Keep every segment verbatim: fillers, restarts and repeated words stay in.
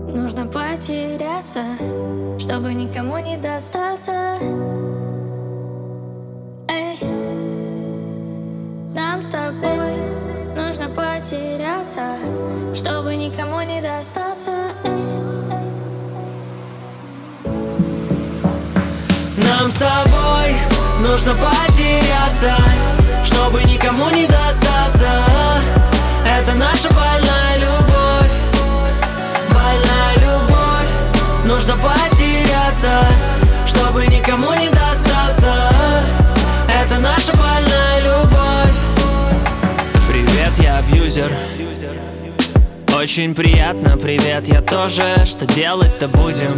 Нужно потеряться, чтобы никому не достаться. Эй, нам с тобой нужно потеряться, чтобы никому не достаться. Эй, нам с тобой нужно потеряться, чтобы никому не достаться. Это наша больная любовь, больная любовь. Нужно потеряться, чтобы никому не достаться. Это наша больная любовь. Привет, я абьюзер. Очень приятно, привет, я тоже. Что делать-то будем?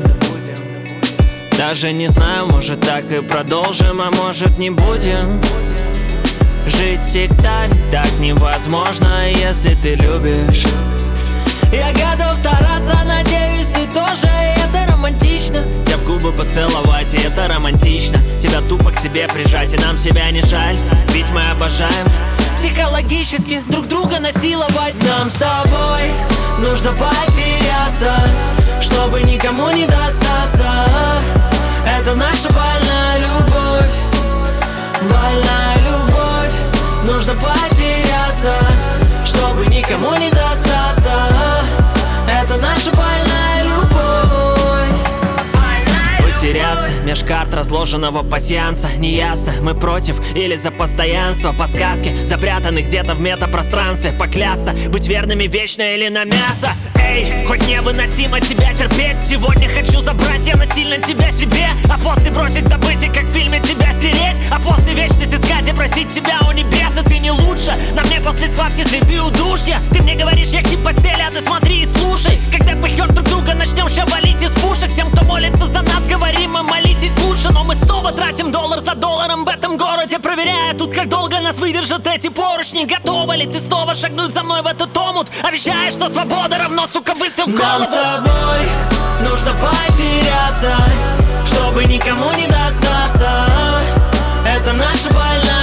Даже не знаю, может так и продолжим, а может не будем. Жить всегда ведь так невозможно, если ты любишь. Я готов стараться, надеюсь, ты тоже, и это романтично. Тебя в губы поцеловать, и это романтично. Тебя тупо к себе прижать, и нам себя не жаль. Ведь мы обожаем психологически друг друга насиловать. Нам с тобой нужно потеряться, чтобы никому не достаться. Это наша больная любовь, больная любовь. Нужно потеряться, чтобы никому не достаться. Это наша больная любовь. Потеряться меж карт разложенного пасьянса. Неясно, мы против или за постоянство. Подсказки запрятаны где-то в метапространстве. Поклясться, быть верными вечно или на мясо. Эй, хоть невыносимо тебя терпеть, сегодня хочу забрать я насильно тебя себе. А после бросить, забыть и как в фильме тебя стереть. А после вечность искать и просить тебя у небес. И ты не лучше, на мне после схватки следы удушья. Ты мне говоришь, я к ним постели, а ты смотри и слушай. Когда пыхнет друг друга, начнем ща валить из пушек. Тем, кто молится за нас, говорим мы, молитесь лучше. Но мы снова тратим доллар за долларом в этом городе, проверяя тут, как долго нас выдержат эти поручни. Готова ли ты снова шагнуть за мной в этот омут, обещая, что свобода равно, сука, выстрел в голову? Нам с тобой нужно потеряться, чтобы никому не достаться. Это наша больная